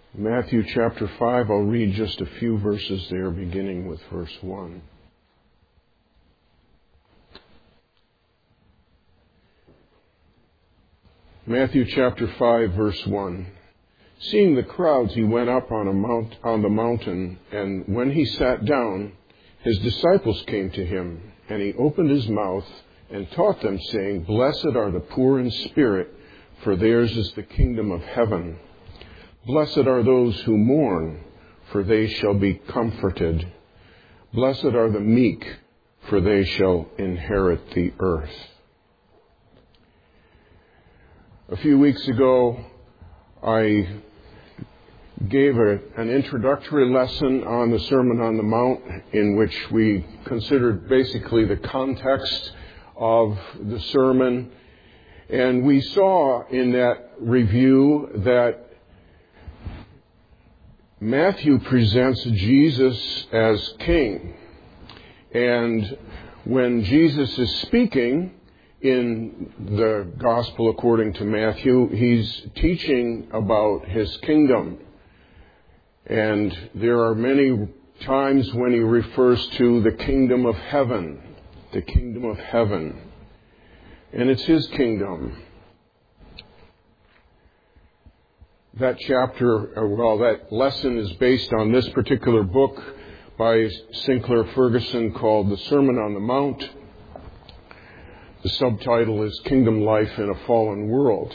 Matthew chapter 5, I'll read just a few verses there, beginning with verse 1. Matthew chapter 5, verse 1. Seeing the crowds, he went up on the mountain, and when he sat down, his disciples came to him, and he opened his mouth and taught them, saying, Blessed are the poor in spirit, for theirs is the kingdom of heaven. Blessed are those who mourn, for they shall be comforted. Blessed are the meek, for they shall inherit the earth. A few weeks ago, I gave an introductory lesson on the Sermon on the Mount, in which we considered basically the context of the sermon. And we saw in that review that Matthew presents Jesus as king. And when Jesus is speaking in the Gospel according to Matthew, he's teaching about his kingdom. And there are many times when he refers to the kingdom of heaven, the kingdom of heaven. And it's his kingdom. That that lesson is based on this particular book by Sinclair Ferguson called The Sermon on the Mount. The subtitle is Kingdom Life in a Fallen World.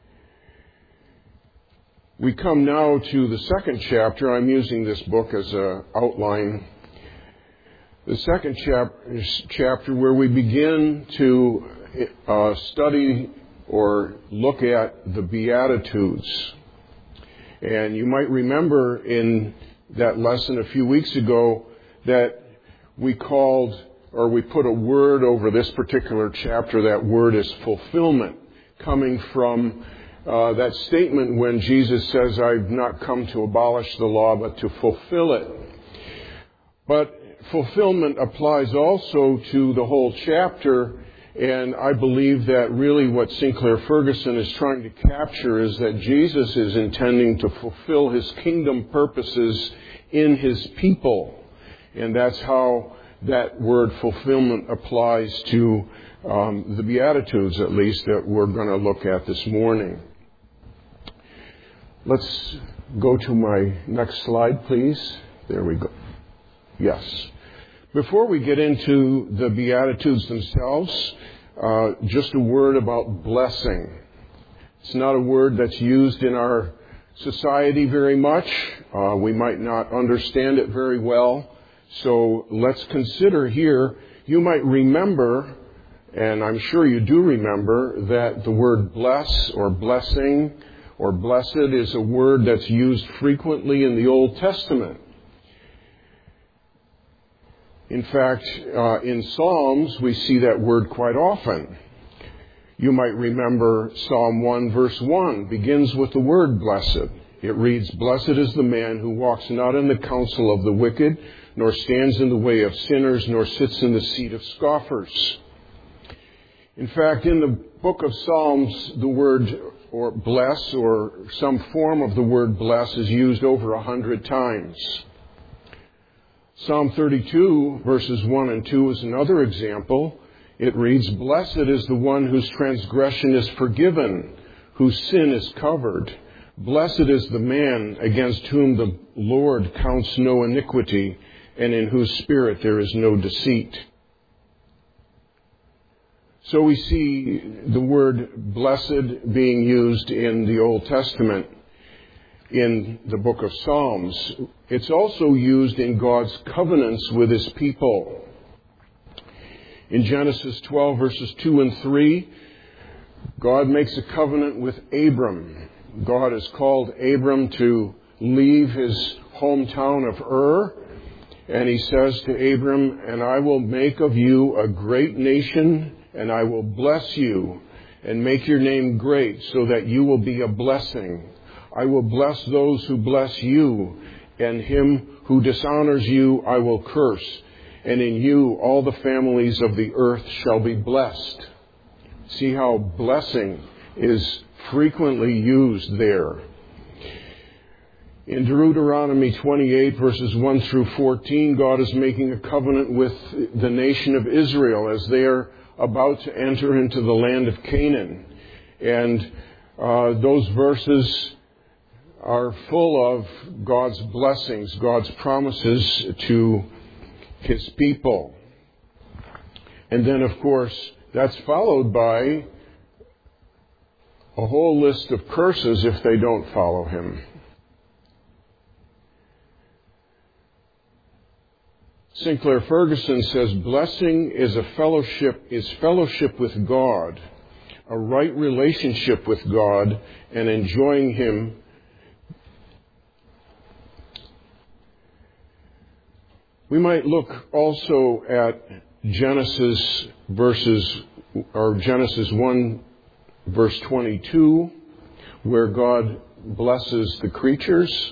We come now to the second chapter. I'm using this book as an outline. The second chapter where we begin to study or look at the Beatitudes. And you might remember in that lesson a few weeks ago that we put a word over this particular chapter. That word is fulfillment, coming from that statement when Jesus says, I've not come to abolish the law, but to fulfill it. But fulfillment applies also to the whole chapter. And I believe that really what Sinclair Ferguson is trying to capture is that Jesus is intending to fulfill his kingdom purposes in his people. And that's how that word fulfillment applies to the Beatitudes, at least, that we're going to look at this morning. Let's go to my next slide, please. There we go. Yes. Before we get into the Beatitudes themselves, just a word about blessing. It's not a word that's used in our society very much. We might not understand it very well. So let's consider here, you might remember, and I'm sure you do remember, that the word bless or blessing or blessed is a word that's used frequently in the Old Testament. In fact, in Psalms, we see that word quite often. You might remember Psalm 1 verse 1 begins with the word blessed. It reads, Blessed is the man who walks not in the counsel of the wicked, nor stands in the way of sinners, nor sits in the seat of scoffers. In fact, in the book of Psalms, the word or bless or some form of the word bless is used over 100 times. Psalm 32, verses 1 and 2 is another example. It reads, Blessed is the one whose transgression is forgiven, whose sin is covered. Blessed is the man against whom the Lord counts no iniquity, and in whose spirit there is no deceit. So we see the word blessed being used in the Old Testament in the book of Psalms. It's also used in God's covenants with his people. In Genesis 12, verses 2 and 3, God makes a covenant with Abram. God has called Abram to leave his hometown of Ur, and he says to Abram, And I will make of you a great nation, and I will bless you, and make your name great, so that you will be a blessing. I will bless those who bless you, and him who dishonors you I will curse. And in you all the families of the earth shall be blessed. See how blessing is frequently used there. In Deuteronomy 28, verses 1 through 14, God is making a covenant with the nation of Israel as they are about to enter into the land of Canaan. And those verses are full of God's blessings, God's promises to His people. And then, of course, that's followed by a whole list of curses if they don't follow Him. Sinclair Ferguson says, blessing is fellowship with God, a right relationship with God, and enjoying Him. We might look also at Genesis 1, verse 22, where God blesses the creatures.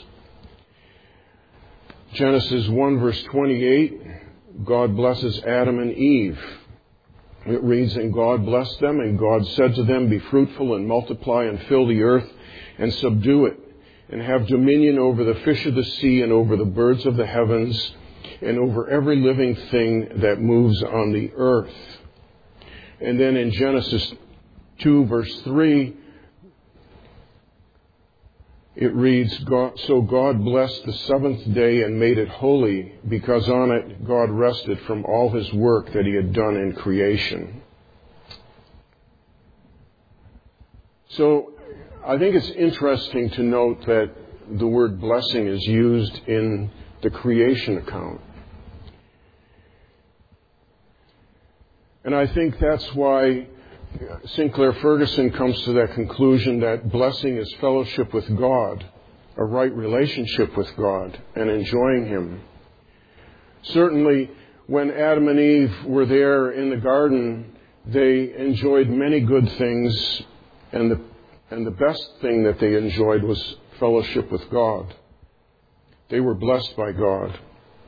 Genesis 1, verse 28, God blesses Adam and Eve. It reads, and God blessed them, and God said to them, be fruitful and multiply and fill the earth and subdue it, and have dominion over the fish of the sea and over the birds of the heavens and over every living thing that moves on the earth. And then in Genesis 2, verse 3, it reads, so God blessed the seventh day and made it holy, because on it God rested from all His work that He had done in creation. So I think it's interesting to note that the word blessing is used in the creation account. And I think that's why Sinclair Ferguson comes to that conclusion that blessing is fellowship with God, a right relationship with God, and enjoying Him. Certainly, when Adam and Eve were there in the garden, they enjoyed many good things, and the best thing that they enjoyed was fellowship with God. They were blessed by God.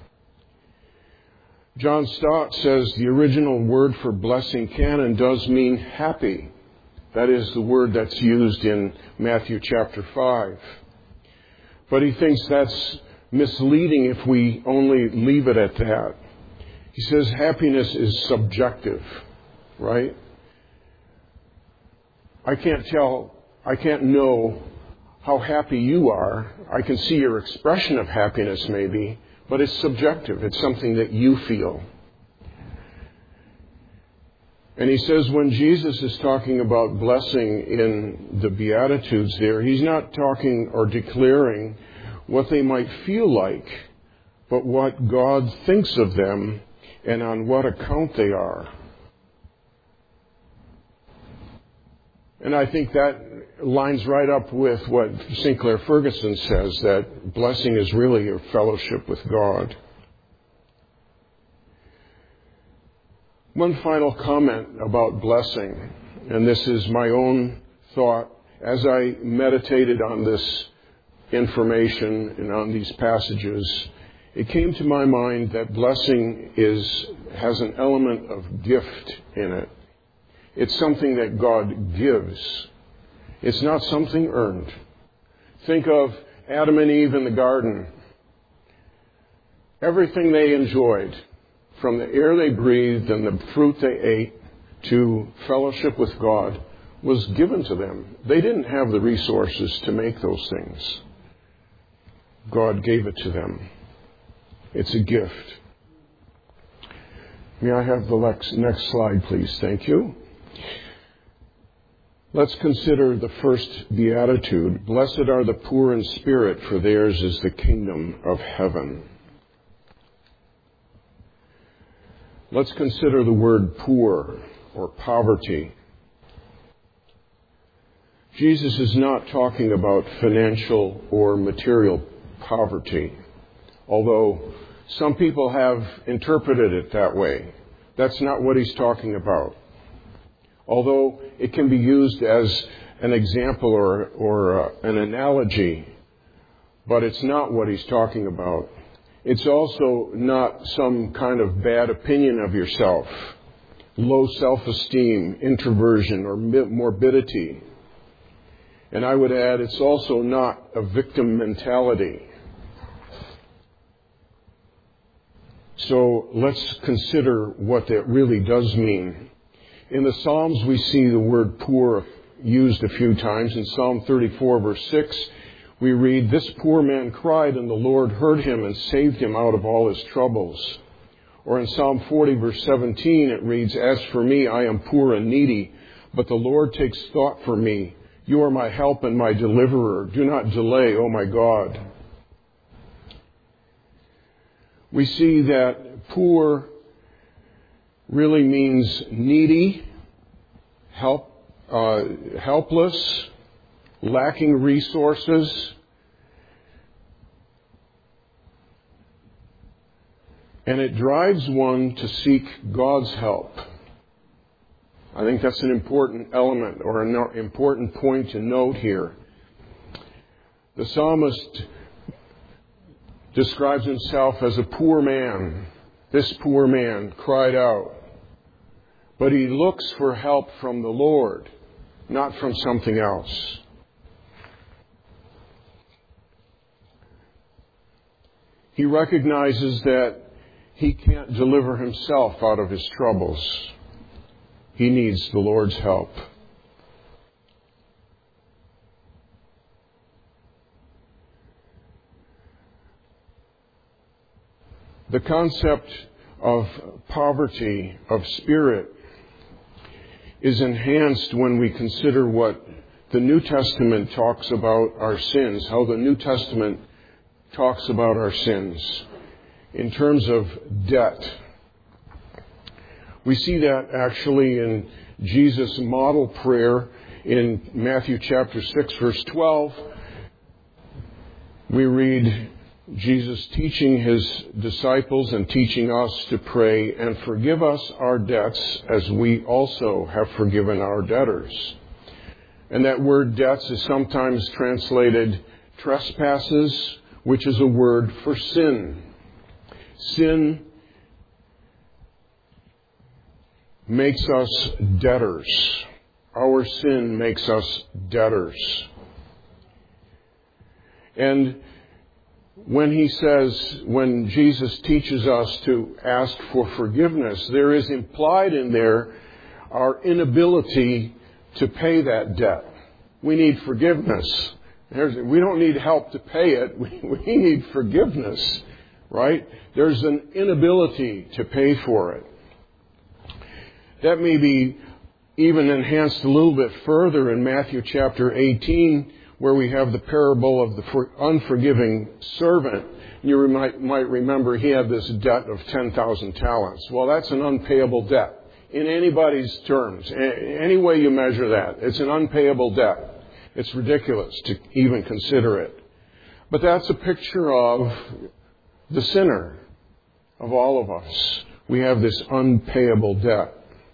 John Stott says the original word for blessing can and does mean happy. That is the word that's used in Matthew chapter 5. But he thinks that's misleading if we only leave it at that. He says happiness is subjective, right? I can't know how happy you are. I can see your expression of happiness maybe, but it's subjective. It's something that you feel. And he says when Jesus is talking about blessing in the Beatitudes there, He's not talking or declaring what they might feel like, but what God thinks of them and on what account they are. And I think that lines right up with what Sinclair Ferguson says, that blessing is really a fellowship with God. One final comment about blessing, and this is my own thought as I meditated on this information and on these passages. It came to my mind that blessing has an element of gift in it. It's something that God gives. It's not something earned. Think of Adam and Eve in the garden. Everything they enjoyed, from the air they breathed and the fruit they ate to fellowship with God, was given to them. They didn't have the resources to make those things. God gave it to them. It's a gift. May I have the next slide, please? Thank you. Let's consider the first beatitude. Blessed are the poor in spirit, for theirs is the kingdom of heaven. Let's consider the word poor or poverty. Jesus is not talking about financial or material poverty, although some people have interpreted it that way. That's not what He's talking about. Although it can be used as an example or an analogy, but it's not what He's talking about. It's also not some kind of bad opinion of yourself, low self-esteem, introversion, or morbidity. And I would add, it's also not a victim mentality. So let's consider what that really does mean. In the Psalms, we see the word poor used a few times. In Psalm 34, verse 6, we read, "This poor man cried, and the Lord heard him and saved him out of all his troubles." Or in Psalm 40, verse 17, it reads, "As for me, I am poor and needy, but the Lord takes thought for me. You are my help and my deliverer. Do not delay, O my God." We see that poor really means needy, helpless, lacking resources. And it drives one to seek God's help. I think that's an important element or an important point to note here. The psalmist describes himself as a poor man. This poor man cried out. But he looks for help from the Lord, not from something else. He recognizes that he can't deliver himself out of his troubles. He needs the Lord's help. The concept of poverty of spirit is enhanced when we consider what the New Testament talks about our sins, how the New Testament talks about our sins in terms of debt. We see that actually in Jesus' model prayer in Matthew chapter 6, verse 12. We read Jesus teaching his disciples and teaching us to pray, "And forgive us our debts as we also have forgiven our debtors." And that word debts is sometimes translated trespasses, which is a word for sin. Sin makes us debtors. Our sin makes us debtors. And when Jesus teaches us to ask for forgiveness, there is implied in there our inability to pay that debt. We need forgiveness. We don't need help to pay it. We need forgiveness, right? There's an inability to pay for it. That may be even enhanced a little bit further in Matthew chapter 18, where we have the parable of the unforgiving servant. You might remember he had this debt of 10,000 talents. Well, that's an unpayable debt. In anybody's terms, any way you measure that, it's an unpayable debt. It's ridiculous to even consider it. But that's a picture of the sinner, of all of us. We have this unpayable debt.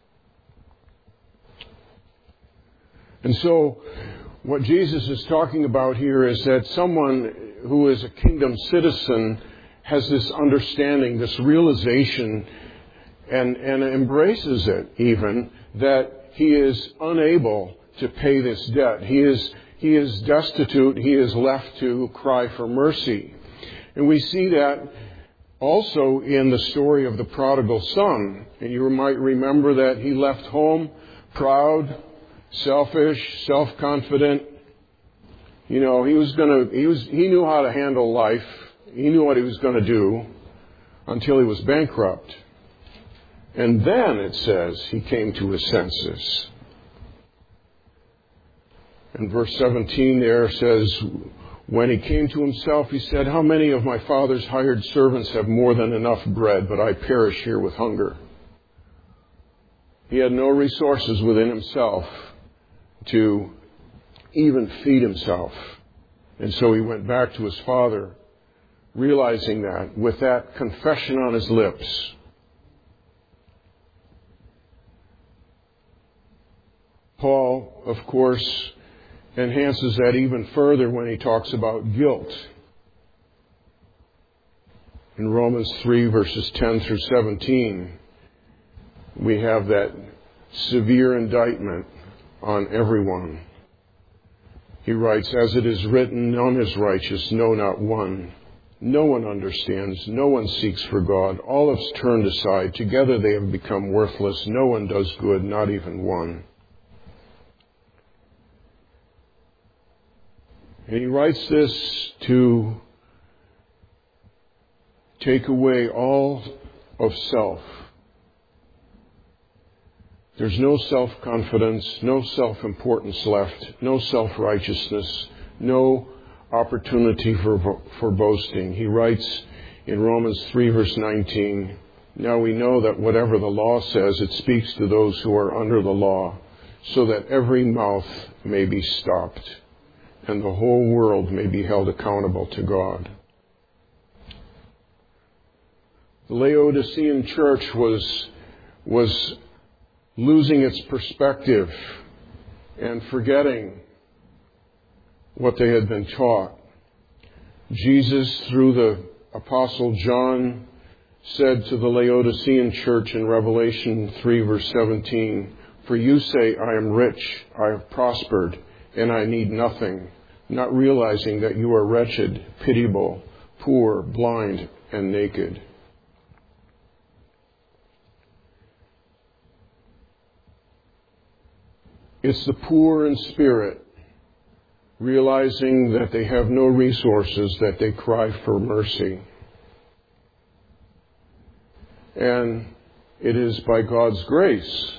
And so, what Jesus is talking about here is that someone who is a kingdom citizen has this understanding, this realization, and embraces it even, that he is unable to pay this debt. He is destitute. He is left to cry for mercy. And we see that also in the story of the prodigal son. And you might remember that he left home proud, selfish, self-confident. You know, he knew how to handle life. He knew what he was going to do until he was bankrupt. And then it says he came to his senses. And verse 17 there says, when he came to himself, he said, "How many of my father's hired servants have more than enough bread, but I perish here with hunger?" He had no resources within himself to even feed himself. And so he went back to his father, realizing that, with that confession on his lips. Paul, of course, enhances that even further when he talks about guilt. In Romans 3, verses 10 through 17, we have that severe indictment on everyone. He writes, "As it is written, none is righteous, no, not one. No one understands, no one seeks for God. All have turned aside, together they have become worthless. No one does good, not even one." And he writes this to take away all of self. There's no self-confidence, no self-importance left, no self-righteousness, no opportunity for boasting. He writes in Romans 3 verse 19, "Now we know that whatever the law says, it speaks to those who are under the law, so that every mouth may be stopped, and the whole world may be held accountable to God." The Laodicean church was losing its perspective and forgetting what they had been taught. Jesus, through the Apostle John, said to the Laodicean church in Revelation 3 verse 17, "For you say, 'I am rich, I have prospered, and I need nothing,' not realizing that you are wretched, pitiable, poor, blind, and naked." It's the poor in spirit, realizing that they have no resources, that they cry for mercy. And it is by God's grace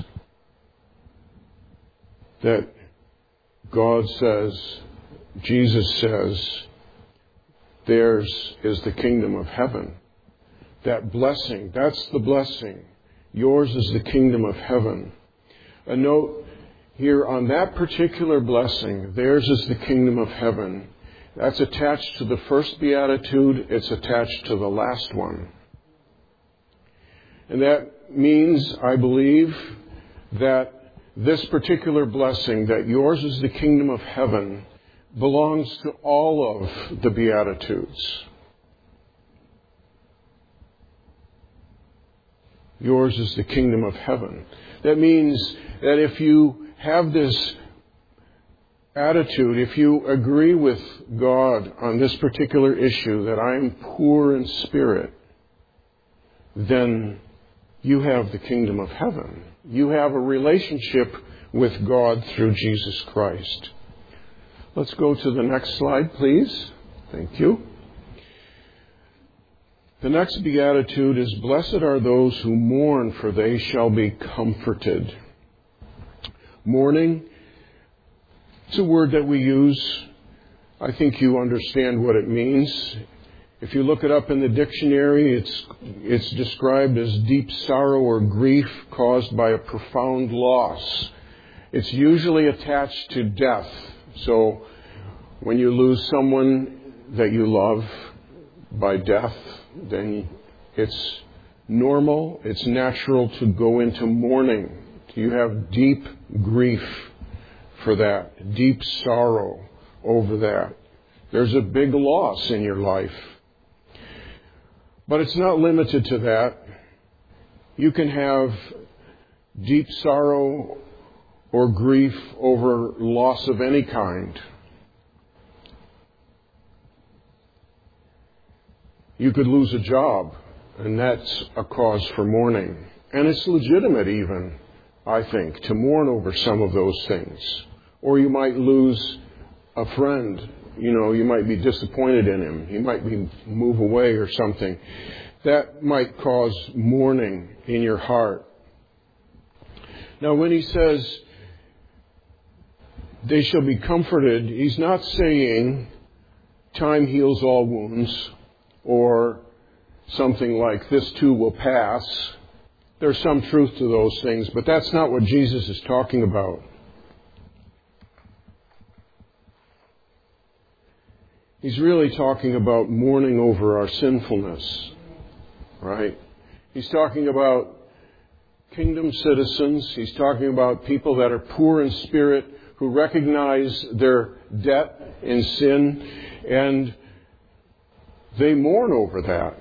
that God says, Jesus says, theirs is the kingdom of heaven. That blessing, that's the blessing. Yours is the kingdom of heaven. A note here on that particular blessing, theirs is the kingdom of heaven. That's attached to the first beatitude. It's attached to the last one. And that means, I believe, that this particular blessing, that yours is the kingdom of heaven, belongs to all of the beatitudes. Yours is the kingdom of heaven. That means that if you have this attitude, if you agree with God on this particular issue, that I am poor in spirit, then you have the kingdom of heaven. You have a relationship with God through Jesus Christ. Let's go to the next slide, please. Thank you. The next beatitude is, "Blessed are those who mourn, for they shall be comforted." Mourning, it's a word that we use. I think you understand what it means. If you look it up in the dictionary, it's described as deep sorrow or grief caused by a profound loss. It's usually attached to death. So when you lose someone that you love by death, then it's normal, it's natural to go into mourning. You have deep grief for that, deep sorrow over that. There's a big loss in your life. But it's not limited to that. You can have deep sorrow or grief over loss of any kind. You could lose a job, and that's a cause for mourning. And it's legitimate even, I think, to mourn over some of those things. Or you might lose a friend. You might be disappointed in him. He might move away or something. That might cause mourning in your heart. Now, when he says they shall be comforted, he's not saying time heals all wounds or something like this too will pass. There's some truth to those things, but that's not what Jesus is talking about. He's really talking about mourning over our sinfulness, right? He's talking about kingdom citizens. He's talking about people that are poor in spirit, who recognize their debt in sin, and they mourn over that.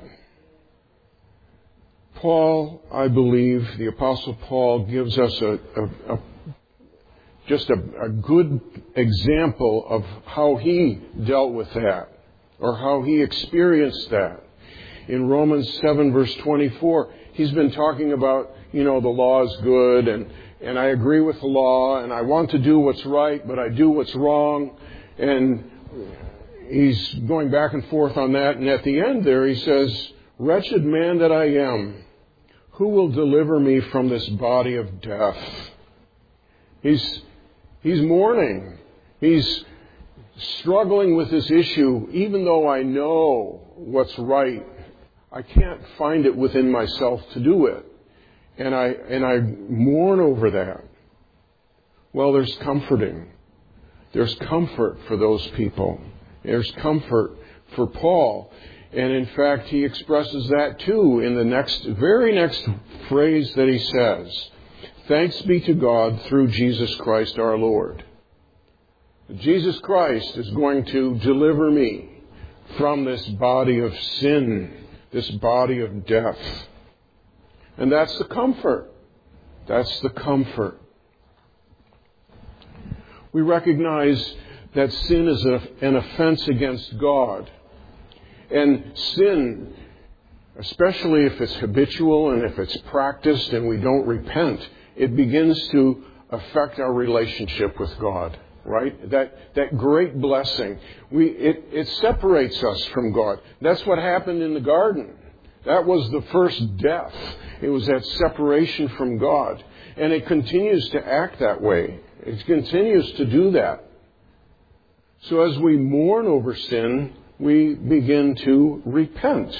Paul, I believe, the Apostle Paul gives us just a good example of how he dealt with that, or how he experienced that. In Romans 7 verse 24, he's been talking about, the law is good, and I agree with the law, and I want to do what's right, but I do what's wrong. And he's going back and forth on that. And at the end there he says, "Wretched man that I am, who will deliver me from this body of death?" He's mourning. He's struggling with this issue. Even though I know what's right, I can't find it within myself to do it. And I mourn over that. Well, there's comforting. There's comfort for those people. There's comfort for Paul. And in fact, he expresses that too in the very next phrase that he says. "Thanks be to God through Jesus Christ our Lord." Jesus Christ is going to deliver me from this body of sin, this body of death. And that's the comfort. That's the comfort. We recognize that sin is an offense against God. And sin, especially if it's habitual and if it's practiced and we don't repent, it begins to affect our relationship with God, right? That great blessing. It separates us from God. That's what happened in the garden. That was the first death. It was that separation from God. And it continues to act that way. It continues to do that. So as we mourn over sin, we begin to repent.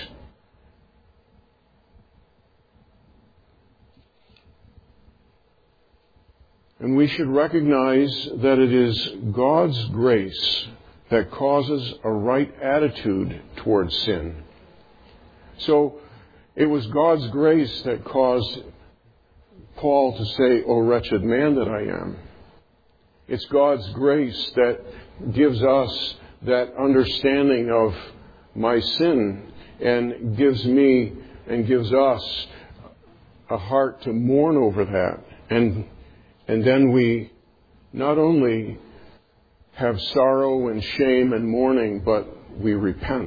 And we should recognize that it is God's grace that causes a right attitude towards sin. So it was God's grace that caused Paul to say, "O wretched man that I am." It's God's grace that gives us that understanding of my sin and gives me and gives us a heart to mourn over that. And then we not only have sorrow and shame and mourning, but we repent.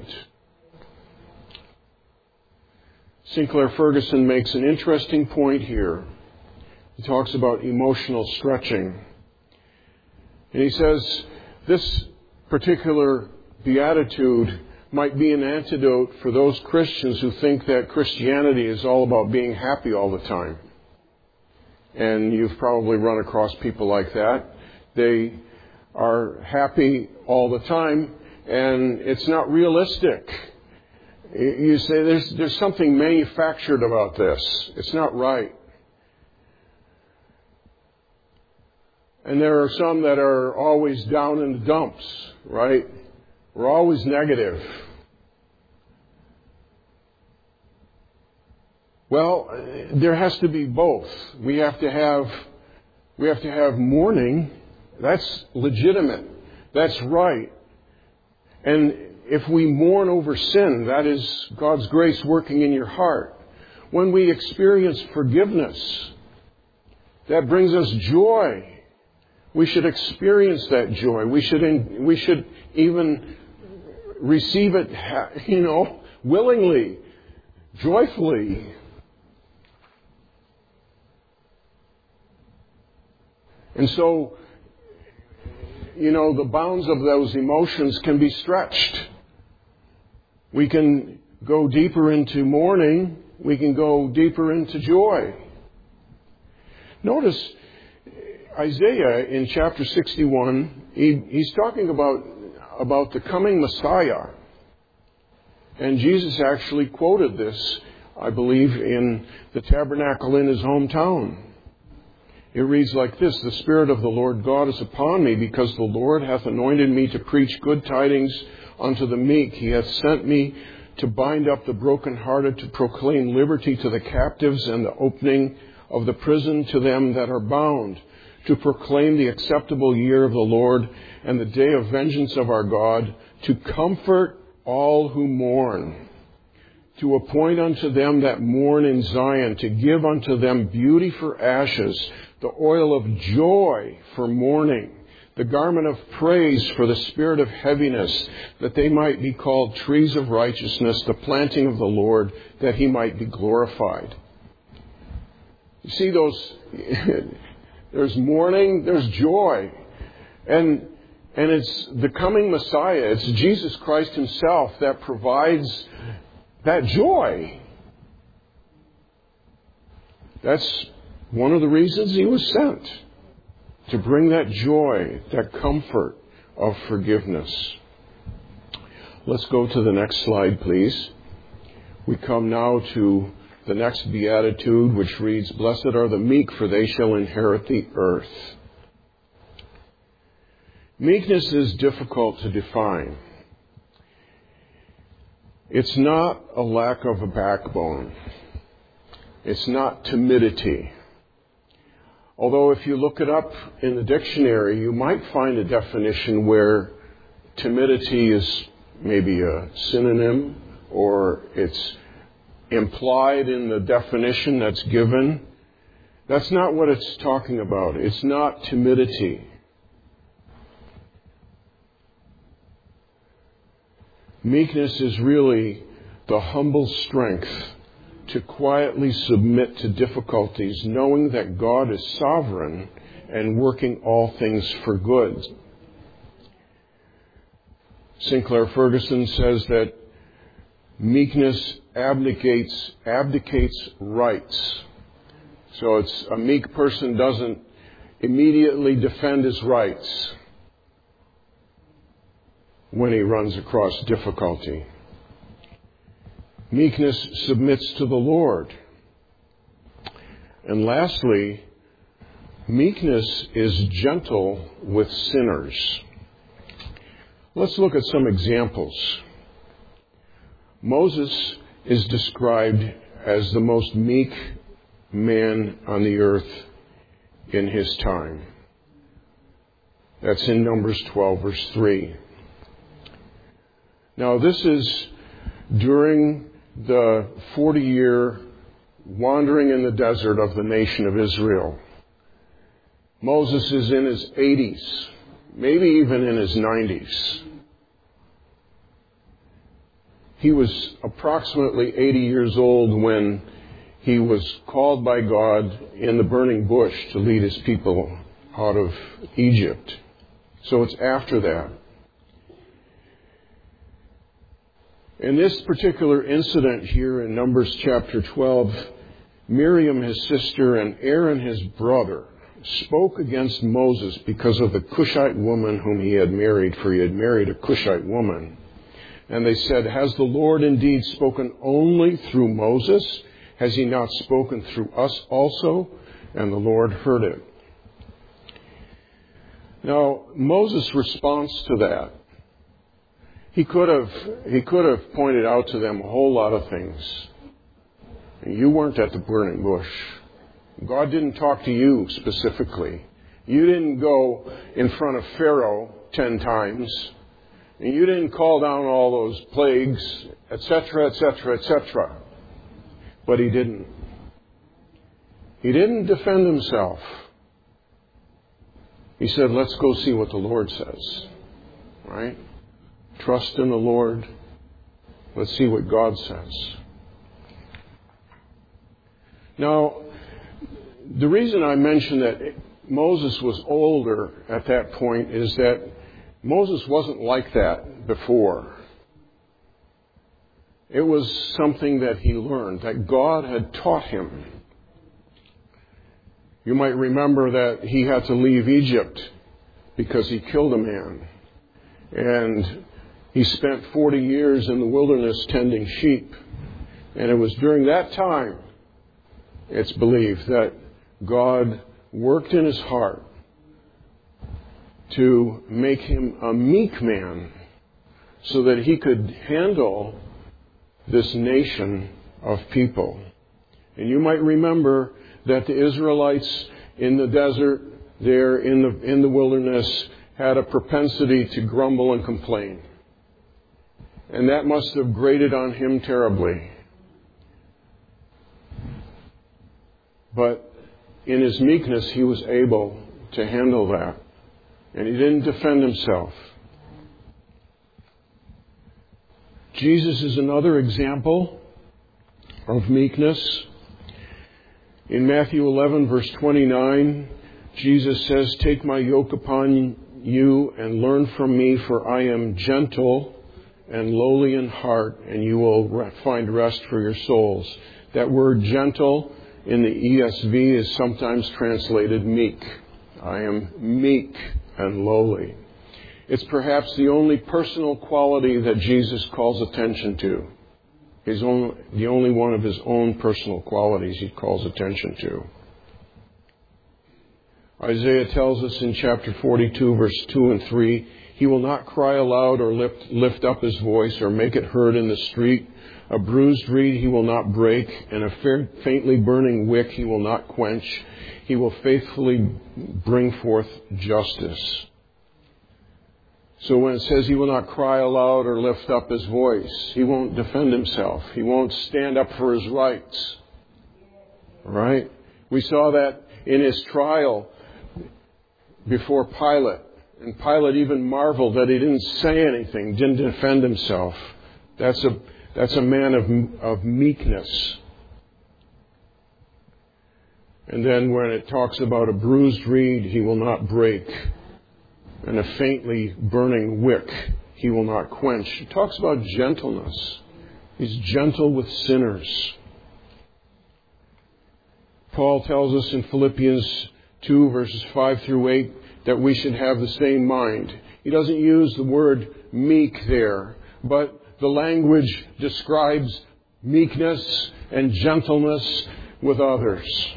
Sinclair Ferguson makes an interesting point here. He talks about emotional stretching. And he says this particular beatitude might be an antidote for those Christians who think that Christianity is all about being happy all the time. And you've probably run across people like that. They are happy all the time, and it's not realistic. You say there's something manufactured about this. It's not right. And there are some that are always down in the dumps, right? We're always negative. Well, there has to be both. We have to have mourning. That's legitimate. That's right. And if we mourn over sin, that is God's grace working in your heart. When we experience forgiveness, that brings us joy. We should experience that joy. We should even receive it, willingly, joyfully. And so, the bounds of those emotions can be stretched. We can go deeper into mourning. We can go deeper into joy. Notice Isaiah in chapter 61, he's talking about the coming Messiah. And Jesus actually quoted this, I believe, in the tabernacle in his hometown. It reads like this: "The Spirit of the Lord God is upon me, because the Lord hath anointed me to preach good tidings unto the meek. He hath sent me to bind up the brokenhearted, to proclaim liberty to the captives, and the opening of the prison to them that are bound, to proclaim the acceptable year of the Lord, and the day of vengeance of our God, to comfort all who mourn, to appoint unto them that mourn in Zion, to give unto them beauty for ashes, the oil of joy for mourning, the garment of praise for the spirit of heaviness, that they might be called trees of righteousness, the planting of the Lord, that he might be glorified. You see there's mourning, there's joy. And it's the coming Messiah, it's Jesus Christ himself that provides that joy. That's one of the reasons he was sent, to bring that joy, that comfort of forgiveness. Let's go to the next slide, please. We come now to the next beatitude, which reads, "Blessed are the meek, for they shall inherit the earth." Meekness is difficult to define. It's not a lack of a backbone. It's not timidity. Although if you look it up in the dictionary, you might find a definition where timidity is maybe a synonym, or it's implied in the definition that's given. That's not what it's talking about. It's not timidity. Meekness is really the humble strength to quietly submit to difficulties, knowing that God is sovereign and working all things for good. Sinclair Ferguson says that meekness abdicates rights. So a meek person doesn't immediately defend his rights when he runs across difficulty. Meekness submits to the Lord. And lastly, meekness is gentle with sinners. Let's look at some examples. Moses is described as the most meek man on the earth in his time. That's in Numbers 12, verse 3. Now, this is during the 40-year wandering in the desert of the nation of Israel. Moses is in his 80s, maybe even in his 90s. He was approximately 80 years old when he was called by God in the burning bush to lead his people out of Egypt. So it's after that. In this particular incident here in Numbers chapter 12, Miriam, his sister, and Aaron, his brother, spoke against Moses because of the Cushite woman whom he had married, for he had married a Cushite woman. And they said, "Has the Lord indeed spoken only through Moses? Has he not spoken through us also?" And the Lord heard it. Now, Moses' response to that, He could have pointed out to them a whole lot of things. You weren't at the burning bush. God didn't talk to you specifically. You didn't go in front of Pharaoh 10 times. And you didn't call down all those plagues, etc., etc., etc. But he didn't. He didn't defend himself. He said, let's go see what the Lord says. Right? Trust in the Lord. Let's see what God says. Now, the reason I mention that Moses was older at that point is that Moses wasn't like that before. It was something that he learned, that God had taught him. You might remember that he had to leave Egypt because he killed a man. And he spent 40 years in the wilderness tending sheep. And it was during that time, it's believed, that God worked in his heart to make him a meek man so that he could handle this nation of people. And you might remember that the Israelites in the desert, there in the wilderness, had a propensity to grumble and complain. And that must have grated on him terribly. But in his meekness, he was able to handle that. And he didn't defend himself. Jesus is another example of meekness. In Matthew 11, verse 29, Jesus says, "Take my yoke upon you and learn from me, for I am gentle and lowly in heart, and you will find rest for your souls." That word gentle in the ESV is sometimes translated meek. I am meek and lowly. It's perhaps the only personal quality that Jesus calls attention to. The only one of his own personal qualities he calls attention to. Isaiah tells us in chapter 42, verse 2 and 3, "He will not cry aloud or lift up his voice or make it heard in the street. A bruised reed he will not break, and a faintly burning wick he will not quench. He will faithfully bring forth justice." So when it says he will not cry aloud or lift up his voice, he won't defend himself. He won't stand up for his rights. Right? We saw that in his trial before Pilate. And Pilate even marveled that he didn't say anything, didn't defend himself. That's a man of meekness. And then when it talks about a bruised reed, he will not break, and a faintly burning wick he will not quench. It talks about gentleness. He's gentle with sinners. Paul tells us in Philippians 2, verses 5 through 8, that we should have the same mind. He doesn't use the word meek there, but the language describes meekness and gentleness with others.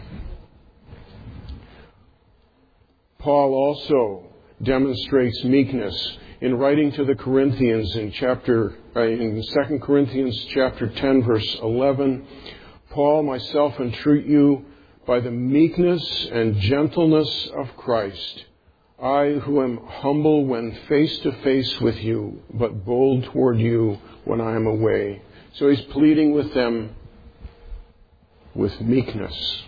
Paul also demonstrates meekness in writing to the Corinthians in 2 Corinthians chapter 10, verse 11. "Paul, myself entreat you by the meekness and gentleness of Christ, I who am humble when face to face with you, but bold toward you when I am away." So he's pleading with them with meekness.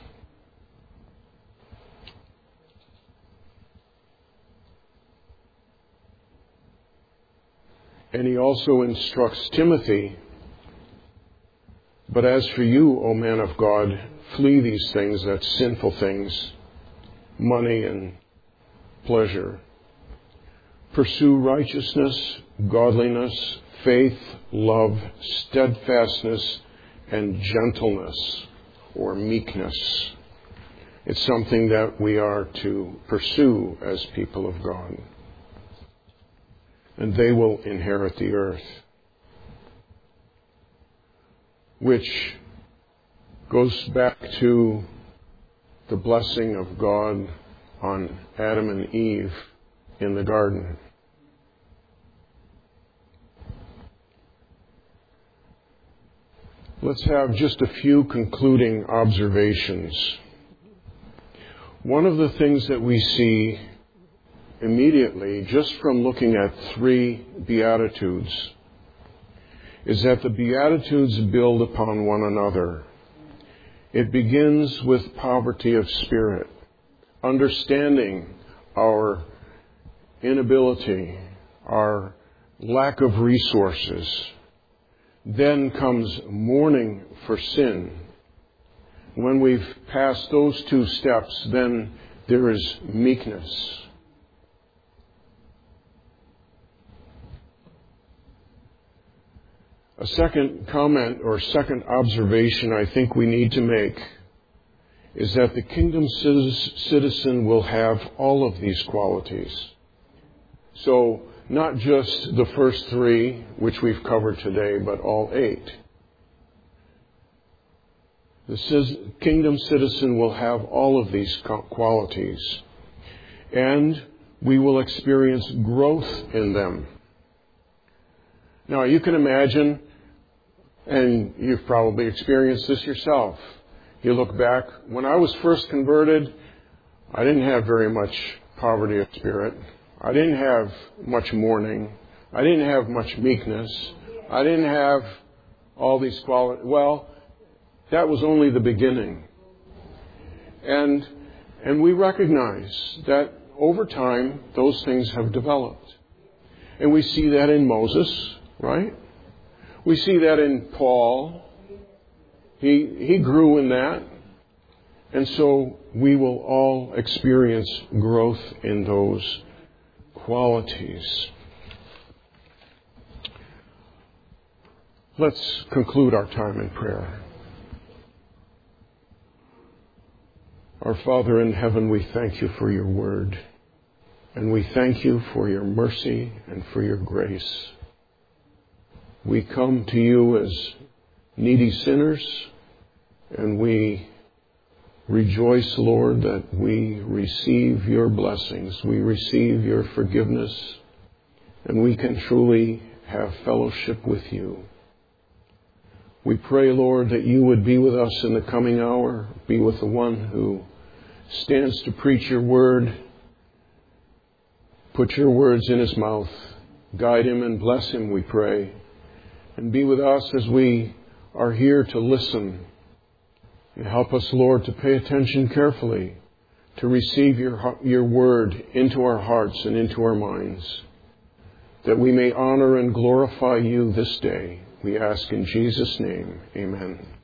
And he also instructs Timothy, "But as for you, O man of God, flee these things," that's sinful things, money and pleasure. "Pursue righteousness, godliness, faith, love, steadfastness, and gentleness," or meekness. It's something that we are to pursue as people of God. And they will inherit the earth. Which goes back to the blessing of God on Adam and Eve in the garden. Let's have just a few concluding observations. One of the things that we see immediately, just from looking at 3 Beatitudes, is that the Beatitudes build upon one another. It begins with poverty of spirit, understanding our inability, our lack of resources. Then comes mourning for sin. When we've passed those 2 steps, then there is meekness. A second comment or second observation I think we need to make is that the kingdom citizen will have all of these qualities. So not just the first 3, which we've covered today, but all 8. The kingdom citizen will have all of these qualities, and we will experience growth in them. Now, you can imagine, and you've probably experienced this yourself. You look back, when I was first converted, I didn't have very much poverty of spirit. I didn't have much mourning. I didn't have much meekness. I didn't have all these qualities. Well, that was only the beginning. And And we recognize that over time, those things have developed. And we see that in Moses, right? We see that in Paul. He grew in that. And so we will all experience growth in those qualities. Let's conclude our time in prayer. Our Father in heaven, we thank you for your word. And we thank you for your mercy and for your grace. We come to you as needy sinners, and we rejoice, Lord, that we receive your blessings. We receive your forgiveness, and we can truly have fellowship with you. We pray, Lord, that you would be with us in the coming hour. Be with the one who stands to preach your word. Put your words in his mouth. Guide him and bless him, we pray. And be with us as we are here to listen. And help us, Lord, to pay attention carefully, to receive your word into our hearts and into our minds, that we may honor and glorify you this day. We ask in Jesus' name, amen.